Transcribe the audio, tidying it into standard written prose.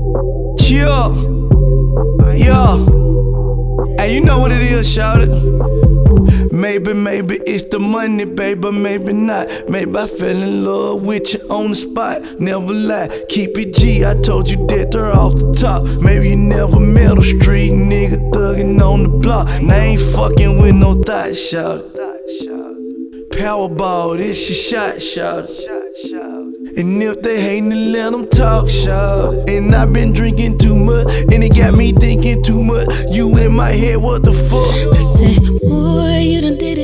Yeah, yeah. Hey, you know what it is, shout it. Maybe it's the money, baby, maybe not. Maybe I fell in love with you on the spot. Never lie, keep it G, I told you that they're off the top. Maybe you never met a street nigga thuggin' on the block. And I ain't fucking with no thought, shout it. Powerball, this your shot, shout it. And if they hatin', then let them talk, shout it. And I been drinking too much, and it got me thinking too much. You in my head, what the fuck? I said, boy, you done did